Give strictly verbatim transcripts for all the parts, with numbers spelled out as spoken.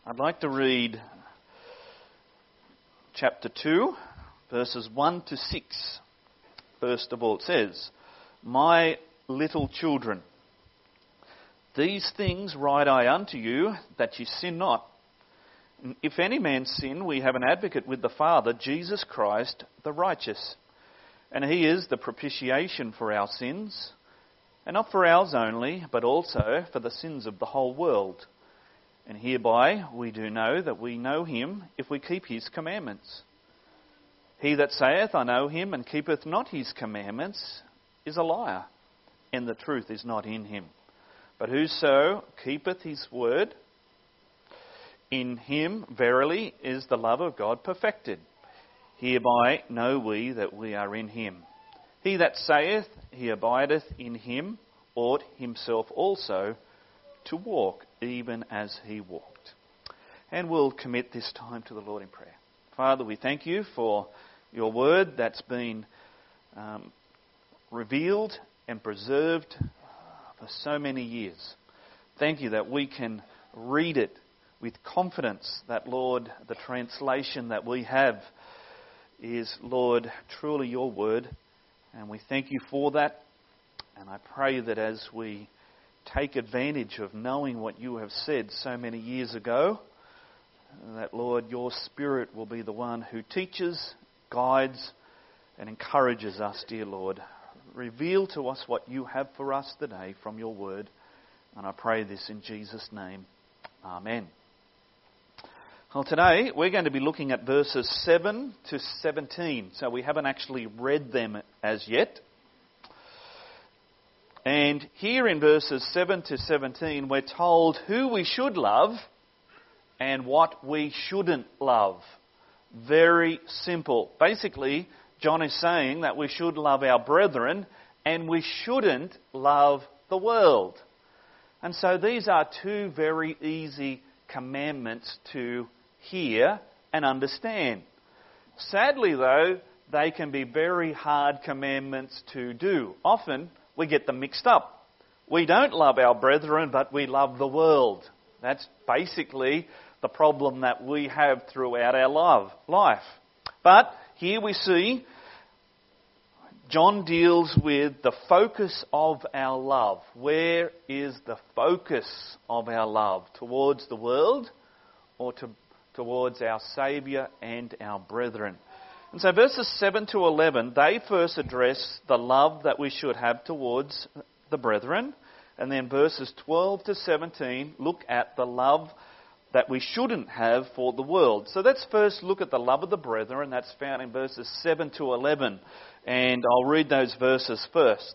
I'd like to read chapter two, verses one to six. First of all, it says, "My little children, these things write I unto you, that ye sin not. If any man sin, we have an advocate with the Father, Jesus Christ the righteous. And he is the propitiation for our sins, and not for ours only, but also for the sins of the whole world. And hereby we do know that we know him, if we keep his commandments. He that saith, I know him, and keepeth not his commandments, is a liar, and the truth is not in him. But whoso keepeth his word, in him verily is the love of God perfected. Hereby know we that we are in him. He that saith he abideth in him ought himself also to walk even as he walked." And we'll commit this time to the Lord in prayer. Father, we thank you for your word that's been um, revealed and preserved for so many years. Thank you that we can read it with confidence that, Lord, the translation that we have is, Lord, truly your word. And we thank you for that. And I pray that as we take advantage of knowing what you have said so many years ago, that, Lord, your Spirit will be the one who teaches, guides, and encourages us, dear Lord. Reveal to us what you have for us today from your word. And I pray this in Jesus' name. Amen. Well, today we're going to be looking at verses seven to seventeen. So we haven't actually read them as yet. And here in verses seven to seventeen, we're told who we should love and what we shouldn't love. Very simple. Basically, John is saying that we should love our brethren and we shouldn't love the world. And so these are two very easy commandments to hear and understand. Sadly, though, they can be very hard commandments to do. Often, we get them mixed up. We don't love our brethren, but we love the world. That's basically the problem that we have throughout our love, life. But here we see John deals with the focus of our love. Where is the focus of our love? Towards the world or to, towards our Saviour and our brethren? And so verses seven to eleven, they first address the love that we should have towards the brethren. And then verses twelve to seventeen look at the love that we shouldn't have for the world. So let's first look at the love of the brethren. That's found in verses seven to eleven. And I'll read those verses first.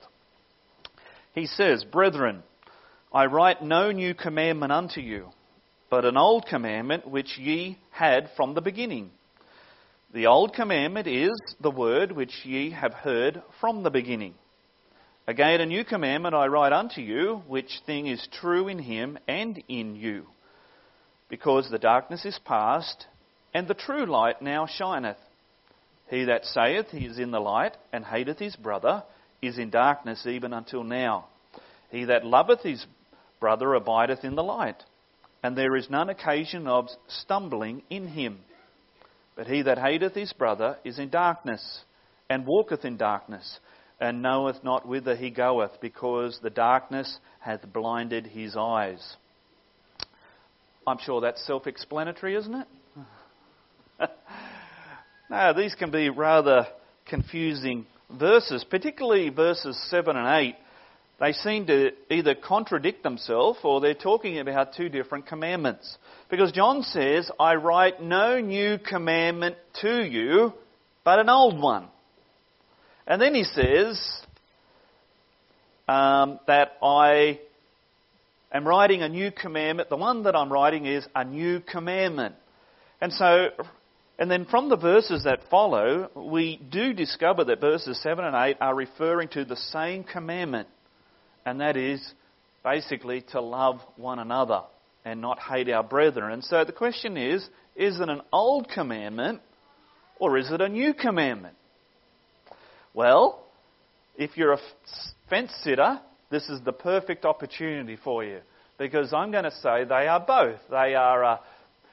He says, "Brethren, I write no new commandment unto you, but an old commandment which ye had from the beginning. The old commandment is the word which ye have heard from the beginning. Again, a new commandment I write unto you, which thing is true in him and in you. Because the darkness is past, and the true light now shineth. He that saith he is in the light, and hateth his brother, is in darkness even until now. He that loveth his brother abideth in the light, and there is none occasion of stumbling in him. But he that hateth his brother is in darkness, and walketh in darkness, and knoweth not whither he goeth, because the darkness hath blinded his eyes." I'm sure that's self-explanatory, isn't it? No, these can be rather confusing verses, particularly verses seven and eight. They seem to either contradict themselves or they're talking about two different commandments. Because John says, I write no new commandment to you, but an old one. And then he says um, that I am writing a new commandment. The one that I'm writing is a new commandment. And so, and then from the verses that follow, we do discover that verses seven and eight are referring to the same commandment. And that is basically to love one another and not hate our brethren. And so the question is, is it an old commandment or is it a new commandment? Well, if you're a fence sitter, this is the perfect opportunity for you. Because I'm going to say they are both. They are a,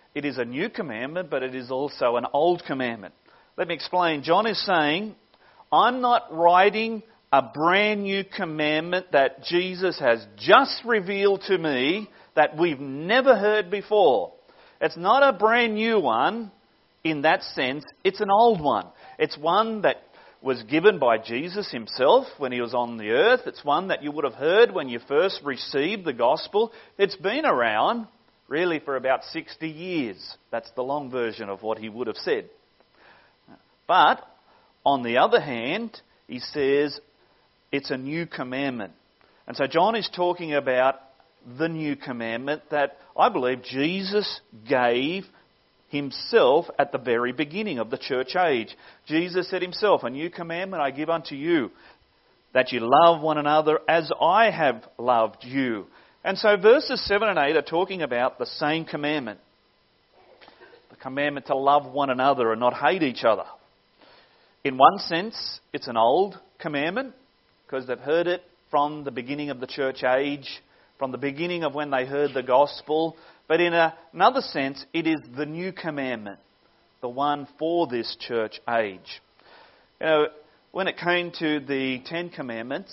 it is a new commandment, but it is also an old commandment. Let me explain. John is saying, I'm not writing a brand new commandment that Jesus has just revealed to me that we've never heard before. It's not a brand new one in that sense. It's an old one. It's one that was given by Jesus himself when he was on the earth. It's one that you would have heard when you first received the gospel. It's been around really for about sixty years. That's the long version of what he would have said. But on the other hand, he says it's a new commandment. And so John is talking about the new commandment that I believe Jesus gave himself at the very beginning of the church age. Jesus said himself, a new commandment I give unto you, that you love one another as I have loved you. And so verses seven and eight are talking about the same commandment. The commandment to love one another and not hate each other. In one sense, it's an old commandment because they've heard it from the beginning of the church age, from the beginning of when they heard the gospel. But in a, another sense, it is the new commandment, the one for this church age. You know, when it came to the Ten Commandments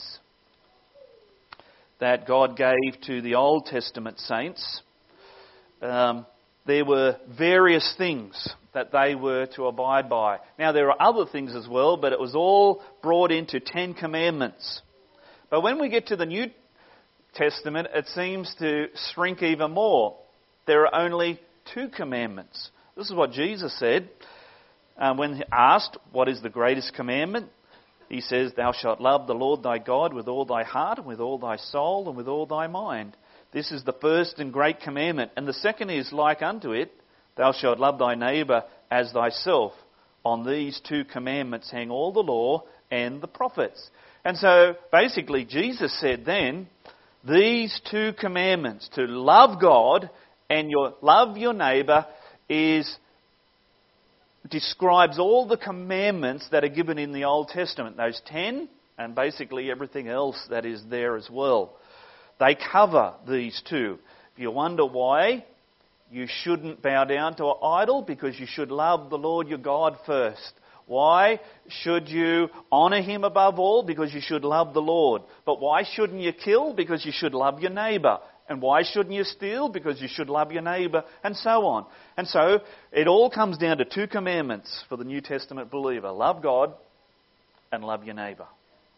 that God gave to the Old Testament saints, um, there were various things that they were to abide by. Now, there are other things as well, but it was all brought into Ten Commandments. But when we get to the New Testament, it seems to shrink even more. There are only two commandments. This is what Jesus said uh, when asked, what is the greatest commandment? He says, thou shalt love the Lord thy God with all thy heart, and with all thy soul, and with all thy mind. This is the first and great commandment. And the second is like unto it, thou shalt love thy neighbour as thyself. On these two commandments hang all the law and the prophets. And so basically Jesus said then, these two commandments, to love God and your love your neighbour, is describes all the commandments that are given in the Old Testament. Those ten, and basically everything else that is there as well. They cover these two. If you wonder why you shouldn't bow down to an idol, because you should love the Lord your God first. Why should you honour him above all? Because you should love the Lord. But why shouldn't you kill? Because you should love your neighbour. And why shouldn't you steal? Because you should love your neighbour, and so on. And so it all comes down to two commandments for the New Testament believer. Love God and love your neighbour.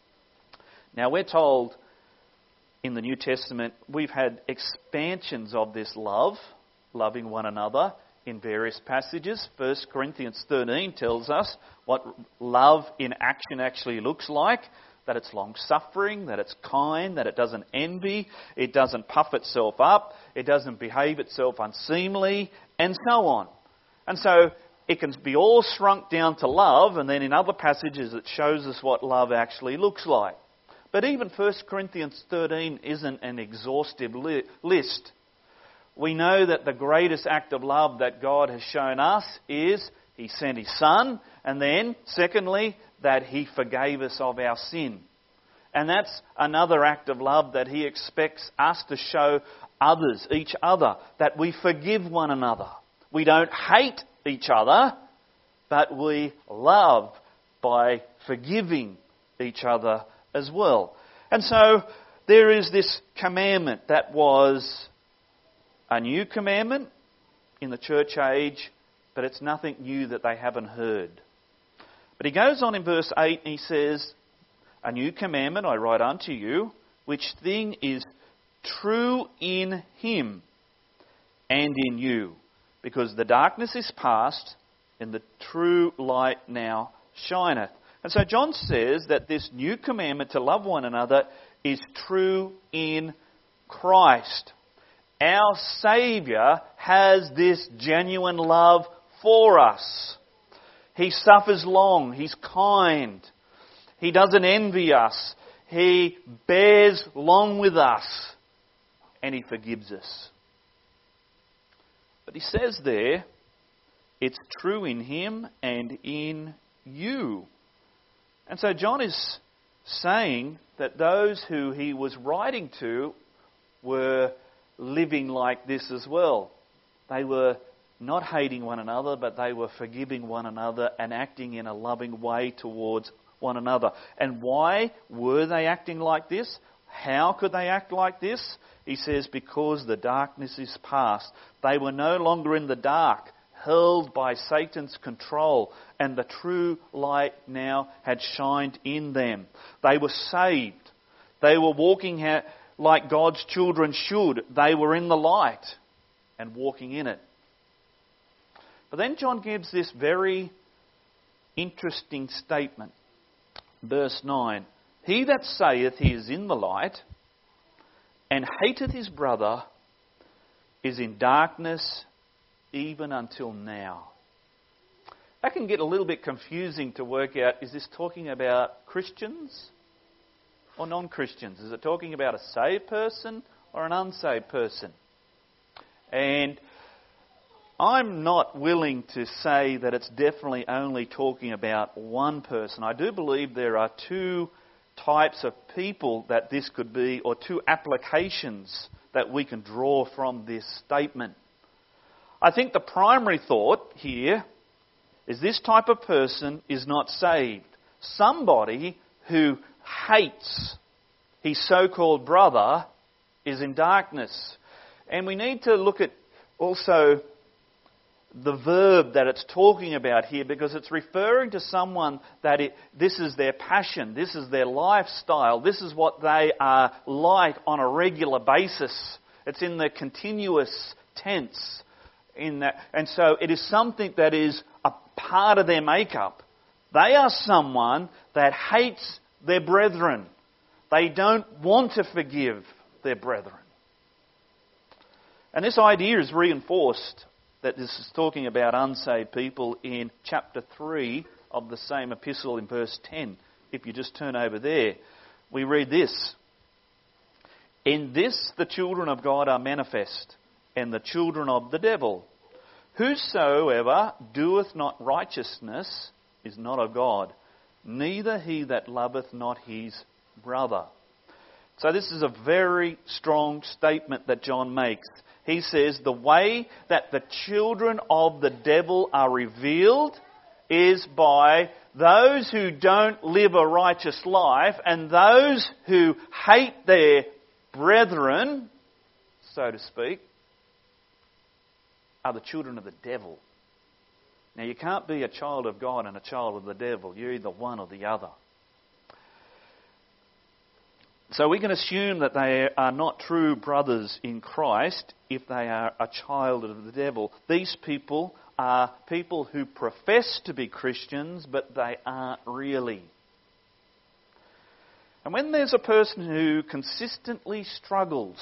Now we're told in the New Testament we've had expansions of this love, loving one another, in various passages. First Corinthians thirteen tells us what love in action actually looks like. That it's long-suffering, that it's kind, that it doesn't envy, it doesn't puff itself up, it doesn't behave itself unseemly, and so on. And so it can be all shrunk down to love, and then in other passages it shows us what love actually looks like. But even First Corinthians thirteen isn't an exhaustive li- list. We know that the greatest act of love that God has shown us is He sent His Son, and then, secondly, that He forgave us of our sin. And that's another act of love that He expects us to show others, each other, that we forgive one another. We don't hate each other, but we love by forgiving each other as well. And so there is this commandment that was a new commandment in the church age, but it's nothing new that they haven't heard. But he goes on in verse eight and he says, a new commandment I write unto you, which thing is true in him and in you, because the darkness is past and the true light now shineth. And so John says that this new commandment to love one another is true in Christ. Our Saviour has this genuine love for us. He suffers long. He's kind. He doesn't envy us. He bears long with us. And He forgives us. But He says there, it's true in Him and in you. And so John is saying that those who he was writing to were living like this as well. They were not hating one another, but they were forgiving one another and acting in a loving way towards one another. And why were they acting like this? How could they act like this? He says, because the darkness is past. They were no longer in the dark, held by Satan's control, and the true light now had shined in them. They were saved. They were walking like God's children should. They were in the light and walking in it. But then John gives this very interesting statement. Verse nine. He that saith he is in the light and hateth his brother is in darkness even until now. That can get a little bit confusing to work out. Is this talking about Christians or non-Christians? Is it talking about a saved person or an unsaved person? And I'm not willing to say that it's definitely only talking about one person. I do believe there are two types of people that this could be, or two applications that we can draw from this statement. I think the primary thought here is this type of person is not saved. Somebody who hates his so-called brother is in darkness. And we need to look at also the verb that it's talking about here, because it's referring to someone that it, this is their passion, this is their lifestyle, this is what they are like on a regular basis. It's in the continuous tense. In that, and so it is something that is a part of their makeup. They are someone that hates their brethren. They don't want to forgive their brethren. And this idea is reinforced that this is talking about unsaved people in chapter three of the same epistle in verse ten. If you just turn over there, we read this. In this the children of God are manifest, and the children of the devil. Whosoever doeth not righteousness is not of God, neither he that loveth not his brother. So this is a very strong statement that John makes. He says the way that the children of the devil are revealed is by those who don't live a righteous life and those who hate their brethren, so to speak, are the children of the devil. Now you can't be a child of God and a child of the devil. You're either one or the other. So we can assume that they are not true brothers in Christ if they are a child of the devil. These people are people who profess to be Christians, but they aren't really. And when there's a person who consistently struggles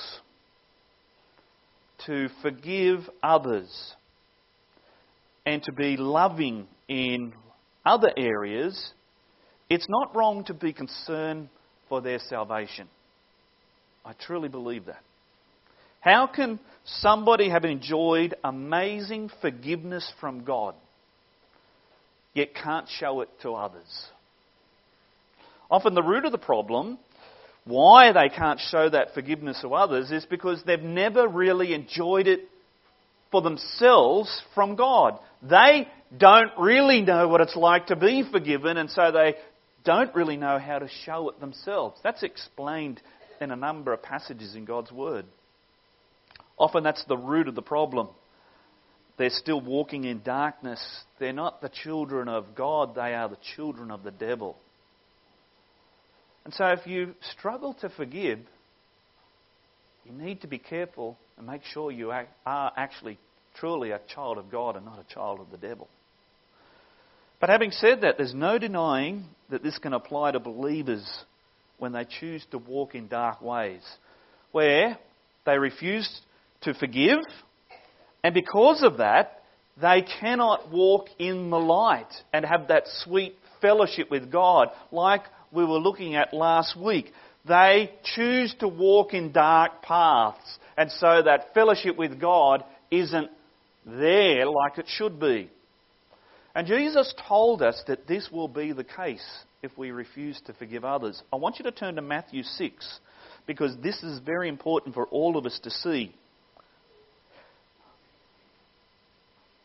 to forgive others and to be loving in other areas, it's not wrong to be concerned for their salvation. I truly believe that. How can somebody have enjoyed amazing forgiveness from God, yet can't show it to others? Often the root of the problem, why they can't show that forgiveness to others, is because they've never really enjoyed it for themselves from God. They don't really know what it's like to be forgiven, and so they don't really know how to show it themselves. That's explained in a number of passages in God's Word. Often that's the root of the problem. They're still walking in darkness. They're not the children of God, they are the children of the devil. And so if you struggle to forgive, you need to be careful and make sure you are actually truly a child of God and not a child of the devil. But having said that, there's no denying that this can apply to believers when they choose to walk in dark ways, where they refuse to forgive, and because of that, they cannot walk in the light and have that sweet fellowship with God like we were looking at last week. They choose to walk in dark paths, and so that fellowship with God isn't there like it should be. And Jesus told us that this will be the case if we refuse to forgive others. I want you to turn to Matthew six, because this is very important for all of us to see.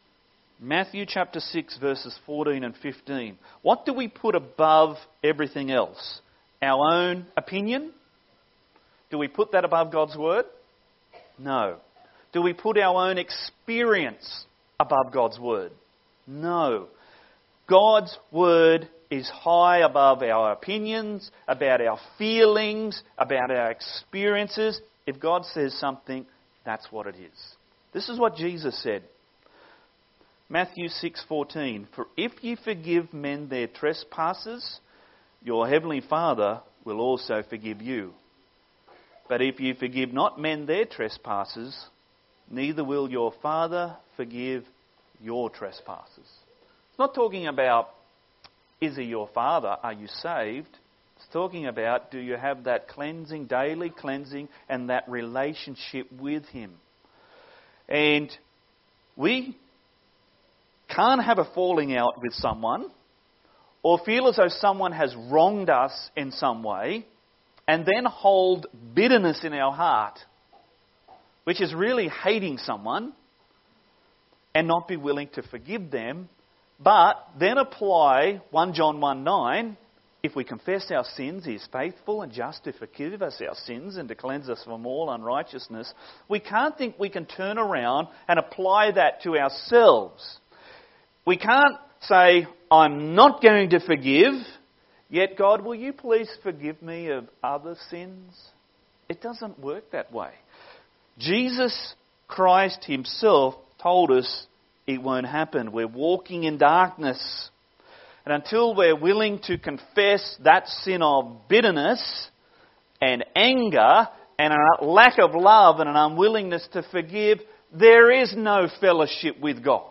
Matthew chapter six, verses fourteen and fifteen. What do we put above everything else? Our own opinion? Do we put that above God's word? No. Do we put our own experience above God's word? No. God's word is high above our opinions, about our feelings, about our experiences. If God says something, that's what it is. This is what Jesus said. Matthew six fourteen. For if you forgive men their trespasses, your heavenly Father will also forgive you. But if you forgive not men their trespasses, neither will your Father forgive your trespasses. It's not talking about, is he your Father? Are you saved? It's talking about, do you have that cleansing, daily cleansing, and that relationship with him? And we can't have a falling out with someone or feel as though someone has wronged us in some way and then hold bitterness in our heart, which is really hating someone, and not be willing to forgive them, but then apply First John one nine, if we confess our sins, he is faithful and just to forgive us our sins and to cleanse us from all unrighteousness. We can't think we can turn around and apply that to ourselves. We can't say, I'm not going to forgive, yet God, will you please forgive me of other sins? It doesn't work that way. Jesus Christ himself told us it won't happen. We're walking in darkness. And until we're willing to confess that sin of bitterness and anger and a lack of love and an unwillingness to forgive, there is no fellowship with God.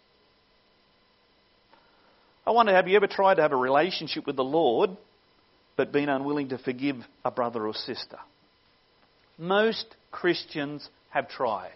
I wonder, have you ever tried to have a relationship with the Lord but been unwilling to forgive a brother or sister? Most Christians have tried.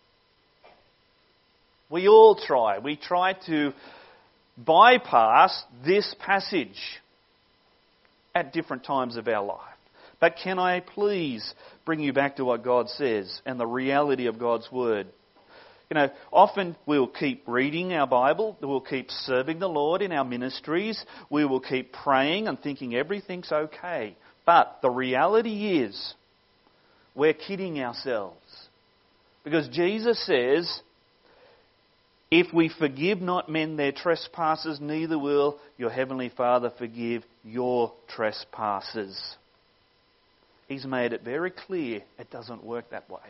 We all try. We try to bypass this passage at different times of our life. But can I please bring you back to what God says and the reality of God's Word? You know, often we'll keep reading our Bible, we'll keep serving the Lord in our ministries, we will keep praying and thinking everything's okay. But the reality is, we're kidding ourselves. Because Jesus says, if we forgive not men their trespasses, neither will your heavenly Father forgive your trespasses. He's made it very clear it doesn't work that way.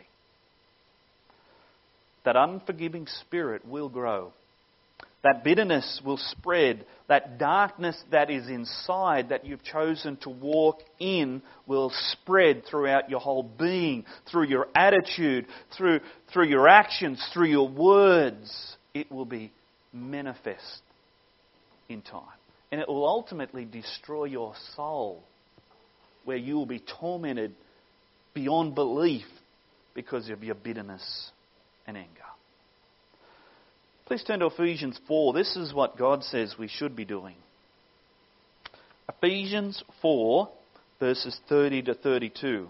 That unforgiving spirit will grow. That bitterness will spread. That darkness that is inside that you've chosen to walk in will spread throughout your whole being, through your attitude, through, through your actions, through your words. It will be manifest in time. And it will ultimately destroy your soul, where you will be tormented beyond belief because of your bitterness and anger. Please turn to Ephesians four. This is what God says we should be doing. Ephesians four, verses thirty to thirty-two.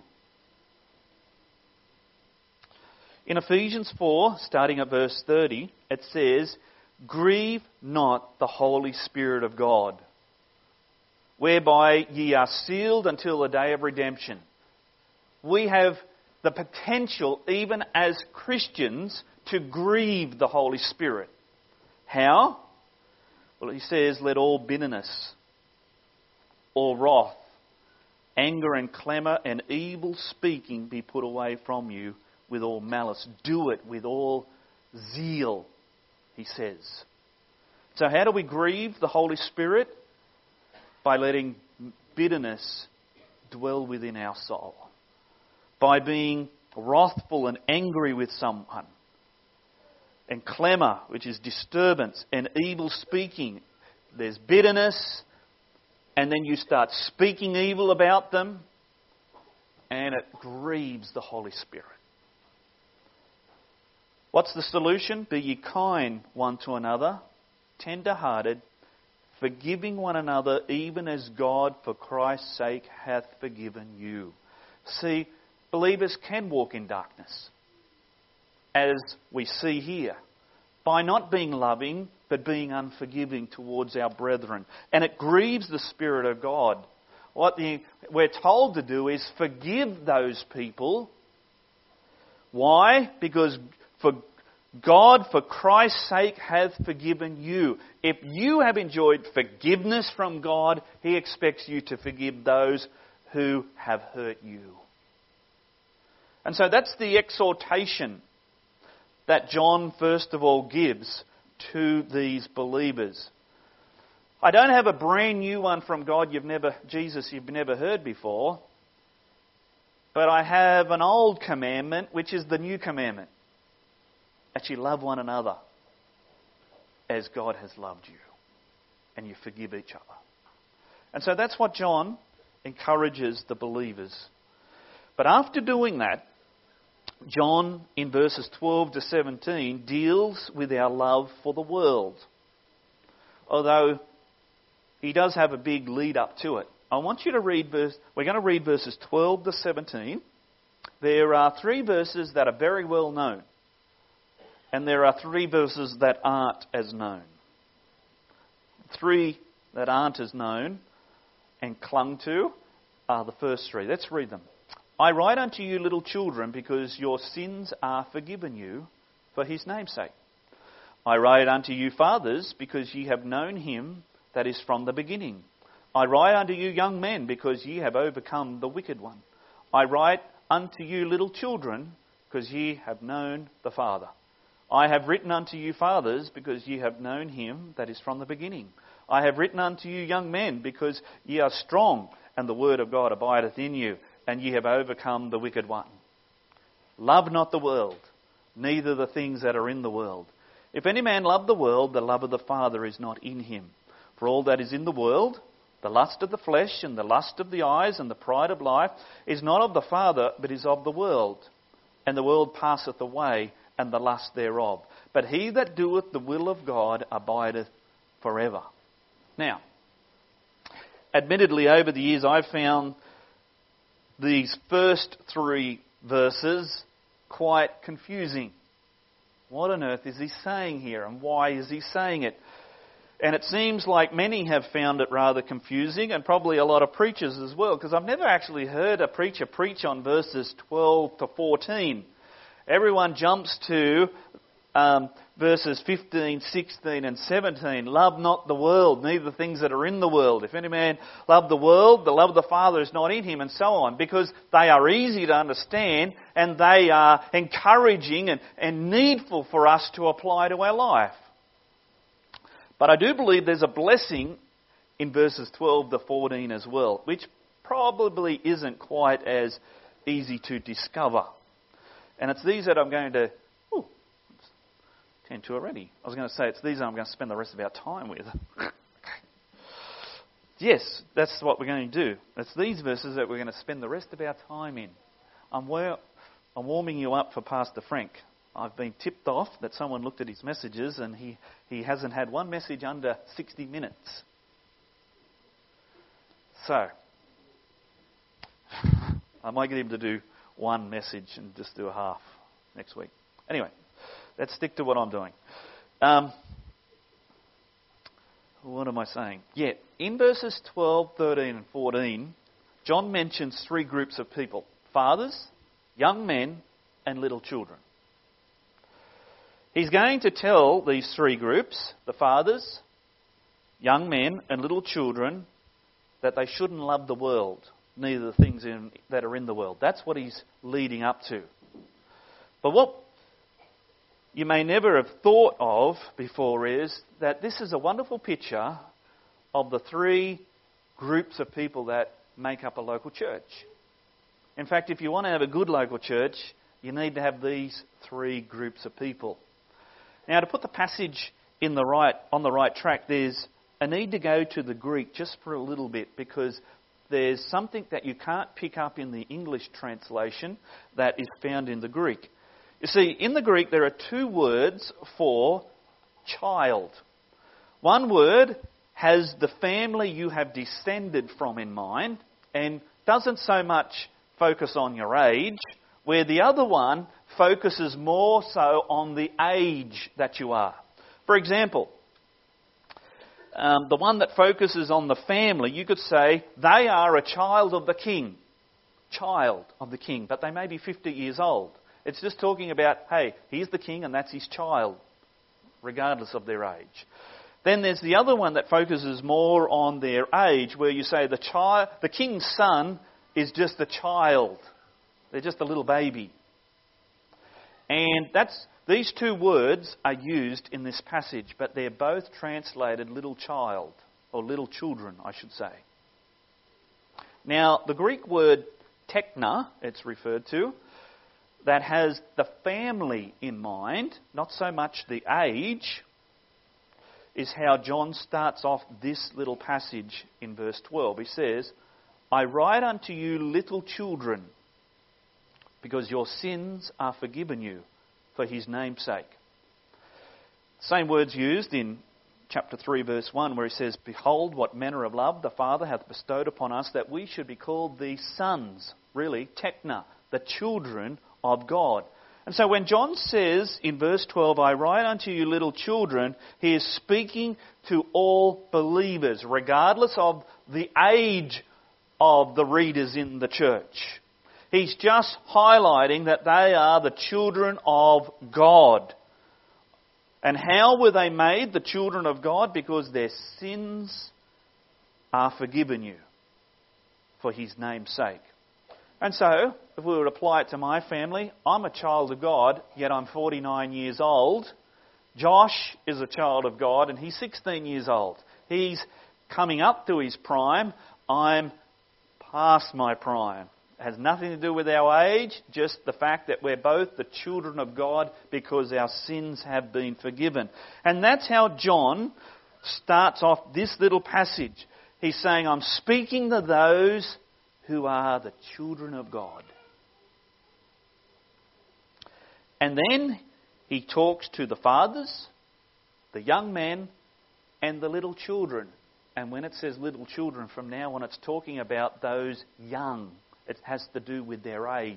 In Ephesians four, starting at verse thirty, it says, grieve not the Holy Spirit of God, whereby ye are sealed until the day of redemption. We have the potential, even as Christians, to grieve the Holy Spirit. How? Well, he says, let all bitterness, all wrath, anger and clamour and evil speaking be put away from you with all malice. Do it with all zeal, he says. So how do we grieve the Holy Spirit? By letting bitterness dwell within our soul. By being wrathful and angry with someone. And clamour, which is disturbance, and evil speaking. There's bitterness, and then you start speaking evil about them, and it grieves the Holy Spirit. What's the solution? Be ye kind one to another, tender-hearted, forgiving one another, even as God for Christ's sake hath forgiven you. See, believers can walk in darkness, as we see here. by not being loving, but being unforgiving towards our brethren. And it grieves the Spirit of God. What the, we're told to do is forgive those people. Why? Because for God, for Christ's sake, hath forgiven you. If you have enjoyed forgiveness from God, He expects you to forgive those who have hurt you. And so that's the exhortation that John first of all gives to these believers. I don't have a brand new one from God you've never, Jesus, you've never heard before. But I have an old commandment, which is the new commandment. That you love one another as God has loved you. And you forgive each other. And so that's what John encourages the believers. But after doing that, John, in verses twelve to seventeen, deals with our love for the world. Although he does have a big lead up to it. I want you to read verse, we're going to read verses twelve to seventeen. There are three verses that are very well known. And there are three verses that aren't as known. Three that aren't as known and clung to are the first three. Let's read them. I write unto you, little children, because your sins are forgiven you for his name's sake. I write unto you, fathers, because ye have known him that is from the beginning. I write unto you, young men, because ye have overcome the wicked one. I write unto you, little children, because ye have known the Father. I have written unto you, fathers, because ye have known him that is from the beginning. I have written unto you, young men, because ye are strong, and the word of God abideth in you, and ye have overcome the wicked one. Love not the world, neither the things that are in the world. If any man love the world, the love of the Father is not in him. For all that is in the world, the lust of the flesh, and the lust of the eyes, and the pride of life, is not of the Father, but is of the world. And the world passeth away, and the lust thereof. But he that doeth the will of God abideth forever. Now, admittedly, over the years, I've found these first three verses quite confusing. What on earth is he saying here, and why is he saying it? And it seems like many have found it rather confusing, and probably a lot of preachers as well, because I've never actually heard a preacher preach on verses twelve to fourteen. Everyone jumps to um, verses fifteen, sixteen and seventeen. Love not the world, neither the things that are in the world. If any man love the world, the love of the Father is not in him, and so on. Because they are easy to understand, and they are encouraging and, and needful for us to apply to our life. But I do believe there's a blessing in verses twelve to fourteen as well, which probably isn't quite as easy to discover. And it's these that I'm going to... Ooh, it's ten to already. I was going to say it's these that I'm going to spend the rest of our time with. Yes, that's what we're going to do. It's these verses that we're going to spend the rest of our time in. I'm, well, I'm warming you up for Pastor Frank. I've been tipped off that someone looked at his messages and he, he hasn't had one message under sixty minutes. So, I might get him to do one message and just do a half next week. Anyway, let's stick to what I'm doing. Um, what am I saying? Yeah, in verses twelve, thirteen and fourteen, John mentions three groups of people. Fathers, young men and little children. He's going to tell these three groups, the fathers, young men and little children, that they shouldn't love the world, neither the things in, that are in the world. That's what he's leading up to. But what you may never have thought of before is that this is a wonderful picture of the three groups of people that make up a local church. In fact, if you want to have a good local church, you need to have these three groups of people. Now, to put the passage in the right on the right track, there's a need to go to the Greek just for a little bit, because there's something that you can't pick up in the English translation that is found in the Greek. You see, in the Greek there are two words for child. One word has the family you have descended from in mind and doesn't so much focus on your age where the other one focuses more so on the age that you are. For example, um, the one that focuses on the family, you could say they are a child of the king. Child of the king, but they may be fifty years old. It's just talking about, hey, he's the king and that's his child, regardless of their age. Then there's the other one that focuses more on their age, where you say the child, the king's son is just a child. They're just a little baby. And that's these two words are used in this passage, but they're both translated little child, or little children, I should say. Now, the Greek word tekna, it's referred to, that has the family in mind, not so much the age, is how John starts off this little passage in verse twelve. He says, I write unto you little children, because your sins are forgiven you for his name's sake. Same words used in chapter three, verse one, where he says, Behold, what manner of love the Father hath bestowed upon us, that we should be called the sons, really, tekna, the children of God. And so when John says in verse twelve, I write unto you little children, he is speaking to all believers, regardless of the age of the readers in the church. He's just highlighting that they are the children of God. And how were they made the children of God? Because their sins are forgiven you for his name's sake. And so, if we would apply it to my family, I'm a child of God, yet I'm forty-nine years old. Josh is a child of God, and he's sixteen years old. He's coming up to his prime. I'm past my prime. It has nothing to do with our age, just the fact that we're both the children of God because our sins have been forgiven. And that's how John starts off this little passage. He's saying, I'm speaking to those who are the children of God. And then he talks to the fathers, the young men, and the little children. And when it says little children, from now on it's talking about those young. It has to do with their age.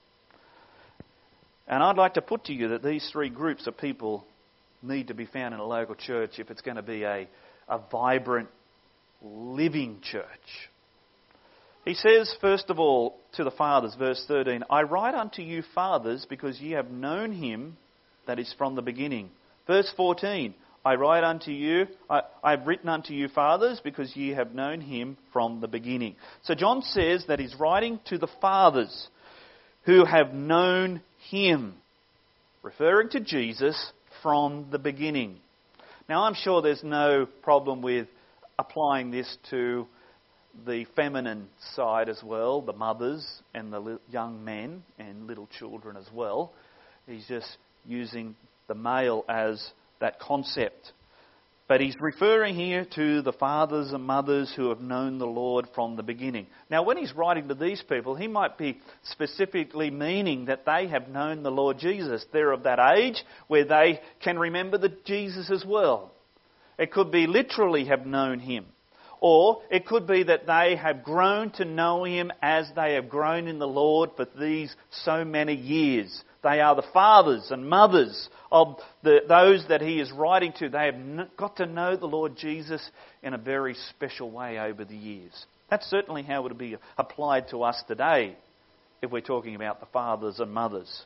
And I'd like to put to you that these three groups of people need to be found in a local church if it's going to be a, a vibrant, living church. He says, first of all, to the fathers, verse thirteen, I write unto you, fathers, because ye have known him that is from the beginning. Verse fourteen, I write unto you, I, I have written unto you, fathers, because ye have known him from the beginning. So John says that he's writing to the fathers who have known him, referring to Jesus from the beginning. Now, I'm sure there's no problem with applying this to the feminine side as well, the mothers and the young men and little children as well. He's just using the male as that concept. But he's referring here to the fathers and mothers who have known the Lord from the beginning. Now, when he's writing to these people, he might be specifically meaning that they have known the Lord Jesus. They're of that age where they can remember the Jesus as well. It could be literally have known him. Or it could be that they have grown to know him as they have grown in the Lord for these so many years. They are the fathers and mothers of the, those that he is writing to. They have got to know the Lord Jesus in a very special way over the years. That's certainly how it would be applied to us today if we're talking about the fathers and mothers.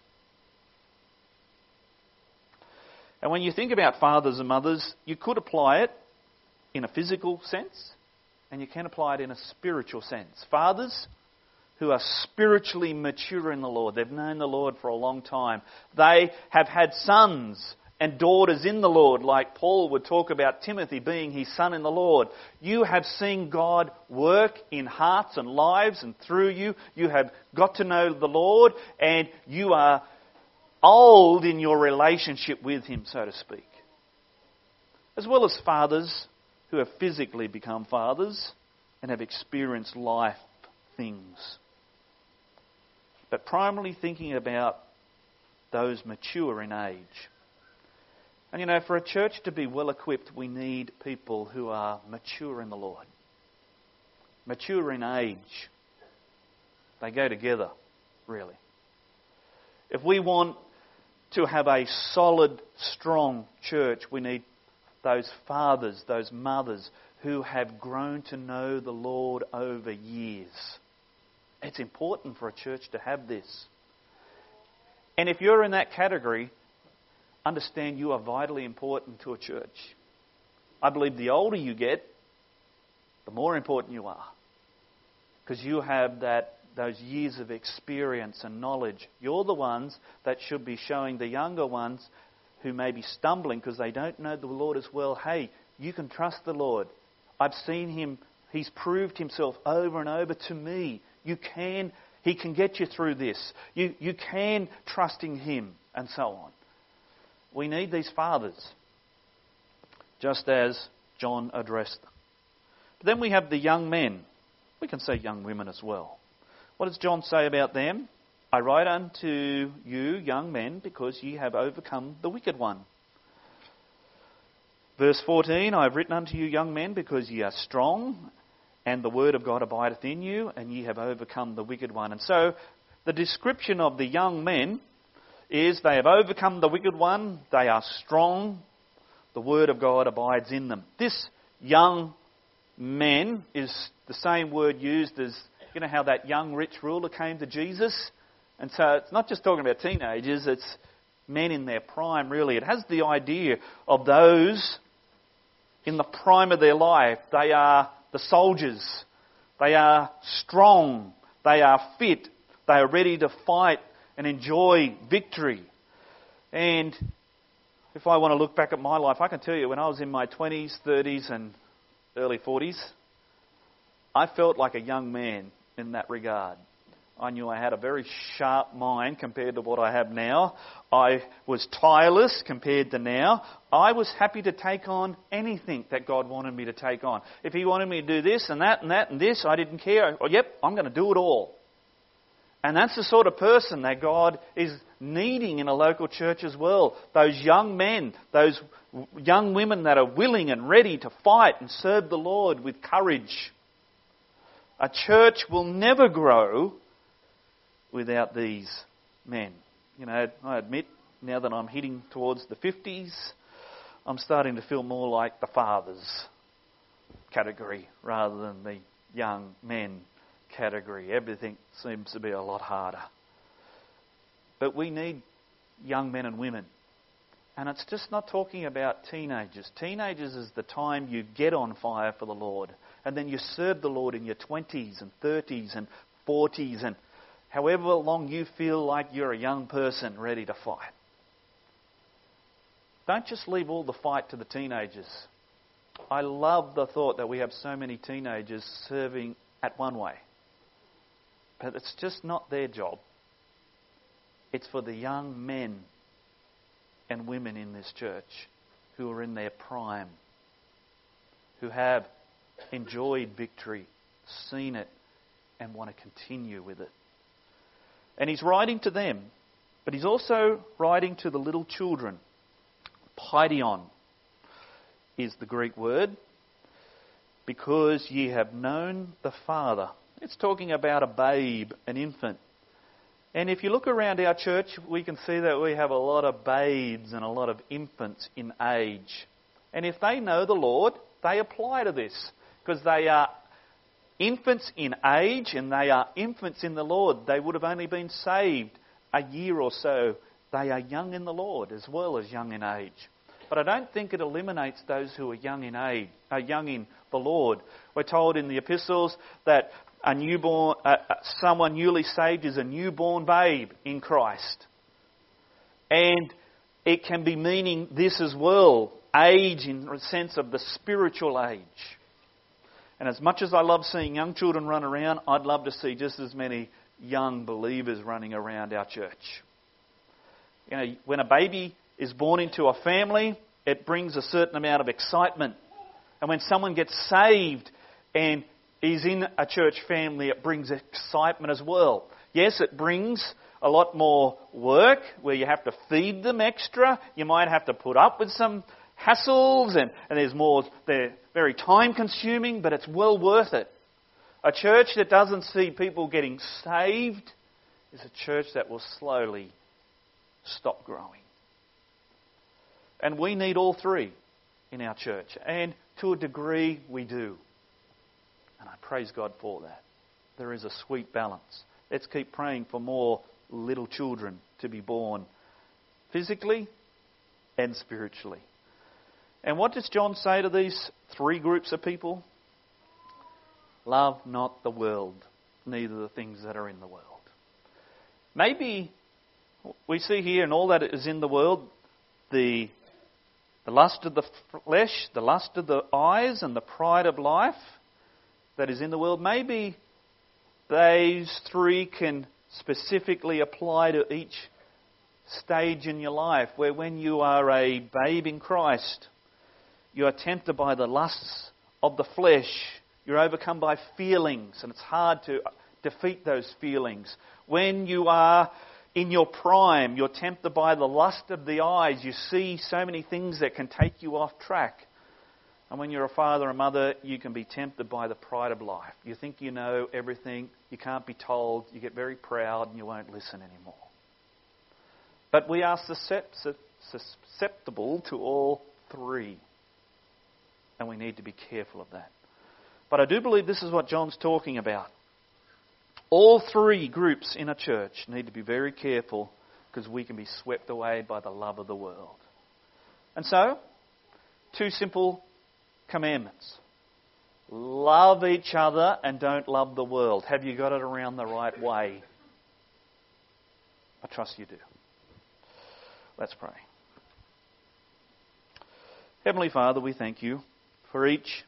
And when you think about fathers and mothers, you could apply it in a physical sense, and you can apply it in a spiritual sense. Fathers who are spiritually mature in the Lord. They've known the Lord for a long time. They have had sons and daughters in the Lord, like Paul would talk about Timothy being his son in the Lord. You have seen God work in hearts and lives, and through you, you have got to know the Lord, and you are old in your relationship with him, so to speak. As well as fathers who have physically become fathers and have experienced life things. But primarily thinking about those mature in age. And you know, for a church to be well equipped, we need people who are mature in the Lord. Mature in age. They go together, really. If we want to have a solid, strong church, we need those fathers, those mothers who have grown to know the Lord over years. It's important for a church to have this. And if you're in that category, understand you are vitally important to a church. I believe the older you get, the more important you are. Because you have that those years of experience and knowledge. You're the ones that should be showing the younger ones who may be stumbling because they don't know the Lord as well. Hey, you can trust the Lord. I've seen Him. He's proved Himself over and over to me. You can. He can get you through this. You, you can trust in Him, and so on. We need these fathers, just as John addressed them. But then we have the young men. We can say young women as well. What does John say about them? I write unto you, young men, because ye have overcome the wicked one. Verse fourteen, I have written unto you, young men, because ye are strong, and the word of God abideth in you, and ye have overcome the wicked one. And so, the description of the young men is they have overcome the wicked one, they are strong, the word of God abides in them. This young men is the same word used as, you know how that young rich ruler came to Jesus? And so it's not just talking about teenagers, it's men in their prime really. It has the idea of those in the prime of their life. They are the soldiers. They are strong. They are fit. They are ready to fight and enjoy victory. And if I want to look back at my life, I can tell you when I was in my twenties, thirties and early forties, I felt like a young man in that regard. I knew I had a very sharp mind compared to what I have now. I was tireless compared to now. I was happy to take on anything that God wanted me to take on. If He wanted me to do this and that and that and this, I didn't care. Oh, yep, I'm going to do it all. And that's the sort of person that God is needing in a local church as well. Those young men, those young women that are willing and ready to fight and serve the Lord with courage. A church will never grow without these men. You know, I admit, now that I'm heading towards the fifties, I'm starting to feel more like the fathers category rather than the young men category. Everything seems to be a lot harder. But we need young men and women. And it's just not talking about teenagers. Teenagers is the time you get on fire for the Lord. And then you serve the Lord in your twenties and thirties and forties and however long you feel like you're a young person ready to fight. Don't just leave all the fight to the teenagers. I love the thought that we have so many teenagers serving at One Way. But it's just not their job. It's for the young men and women in this church who are in their prime, who have enjoyed victory, seen it, and want to continue with it. And he's writing to them, but he's also writing to the little children. Paidion is the Greek word, because ye have known the Father. It's talking about a babe, an infant. And if you look around our church, we can see that we have a lot of babes and a lot of infants in age. And if they know the Lord, they apply to this, because they are infants in age and they are infants in the Lord. They would have only been saved a year or so. They are young in the Lord as well as young in age. But I don't think it eliminates those who are young in age, are young in the Lord. We're told in the epistles that a newborn, uh, someone newly saved is a newborn babe in Christ. And it can be meaning this as well, age in the sense of the spiritual age. And as much as I love seeing young children run around, I'd love to see just as many young believers running around our church. You know, when a baby is born into a family, it brings a certain amount of excitement. And when someone gets saved and is in a church family, it brings excitement as well. Yes, it brings a lot more work where you have to feed them extra. You might have to put up with some hassles and, and there's more, they're very time consuming, but it's well worth it. A church that doesn't see people getting saved is a church that will slowly stop growing. And we need all three in our church. And to a degree, we do. And I praise God for that. There is a sweet balance. Let's keep praying for more little children to be born physically and spiritually. And what does John say to these three groups of people? Love not the world, neither the things that are in the world. Maybe we see here in all that is in the world, the, the lust of the flesh, the lust of the eyes, and the pride of life that is in the world. Maybe those three can specifically apply to each stage in your life, where when you are a babe in Christ, you are tempted by the lusts of the flesh. You're overcome by feelings, and it's hard to defeat those feelings. When you are in your prime, you're tempted by the lust of the eyes. You see so many things that can take you off track. And when you're a father or mother, you can be tempted by the pride of life. You think you know everything. You can't be told. You get very proud and you won't listen anymore. But we are susceptible to all three. And we need to be careful of that. But I do believe this is what John's talking about. All three groups in a church need to be very careful, because we can be swept away by the love of the world. And so, two simple commandments. Love each other and don't love the world. Have you got it around the right way? I trust you do. Let's pray. Heavenly Father, we thank you for each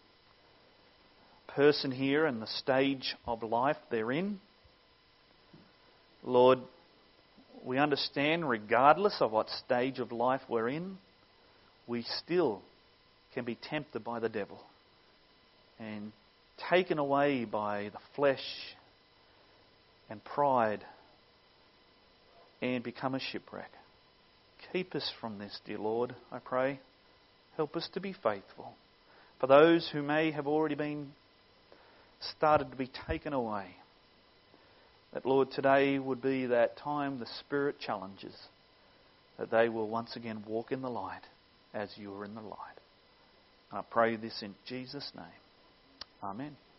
person here and the stage of life they're in. Lord, we understand regardless of what stage of life we're in, we still can be tempted by the devil and taken away by the flesh and pride and become a shipwreck. Keep us from this, dear Lord, I pray. Help us to be faithful. For those who may have already been started to be taken away, that, Lord, today would be that time the Spirit challenges, that they will once again walk in the light as you are in the light. And I pray this in Jesus' name. Amen.